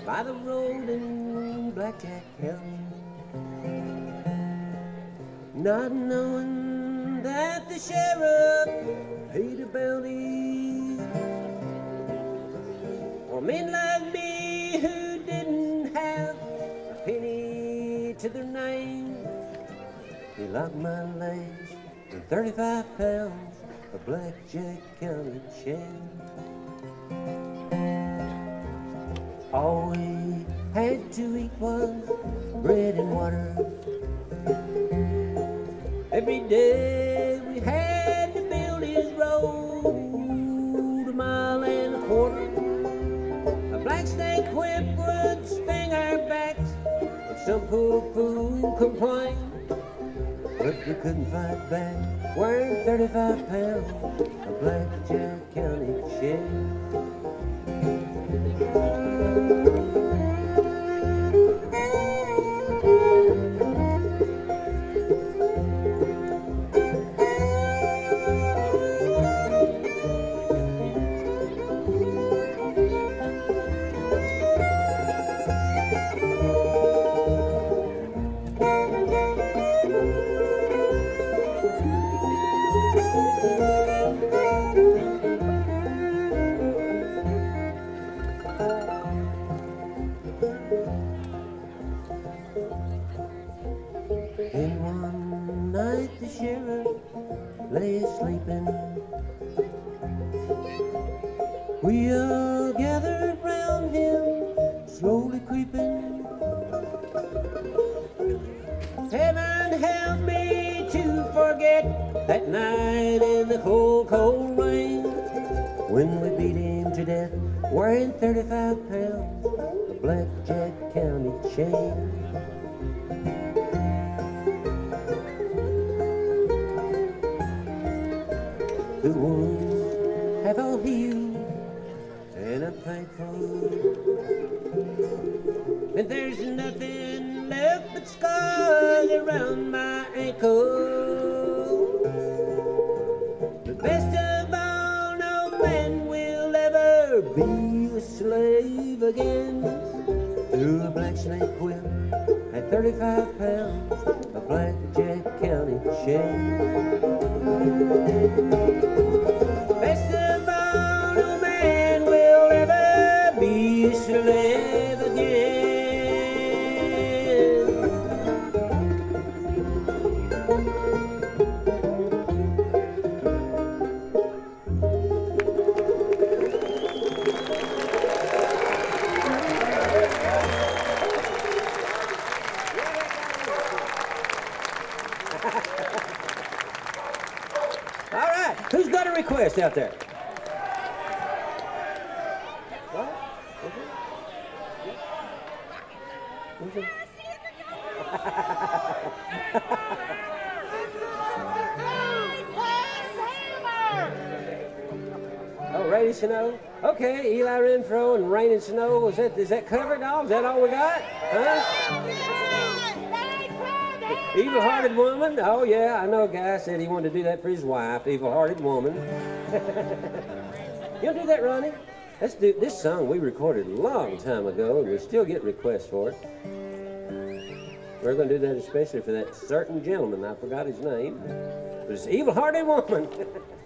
by the road in Blackjack County, not knowing that the sheriff paid a bounty for men like me who didn't have a penny to their name. He locked my legs in 35 pounds of Blackjack County shame. All we had to eat was bread and water. Every day we had to build his road a mile and a quarter. A black snake whip would sting our backs if some poor fool complained, but we couldn't fight back, wearing 35 pounds of Blackjack County shame. Then one night the sheriff lay sleeping. We all gathered round him, slowly creeping. Heaven help me to forget that night in the cold, cold rain, when we beat him to death, wearing 35 pounds of Blackjack County chain. The wounds have all healed, and I'm thankful. And there's nothing left but scars around my ankle. But best of all, no man will ever be a slave again. Through a black snake whip at 35 pounds of Blackjack County shame. Best of all, no man will ever be a slave again. All right, who's got a request out there? What? Who's it? Oh, Rain and Snow? Okay, Eli Renfro and Rain and Snow. Is that covered, dog? Is that all we got? Huh? Evil-hearted woman? Oh, yeah, I know a guy said he wanted to do that for his wife, evil-hearted woman. You'll do that, Ronnie? Let's do this song we recorded a long time ago, and we still get requests for it. We're going to do that especially for that certain gentleman. I forgot his name. But it's Evil-Hearted Woman.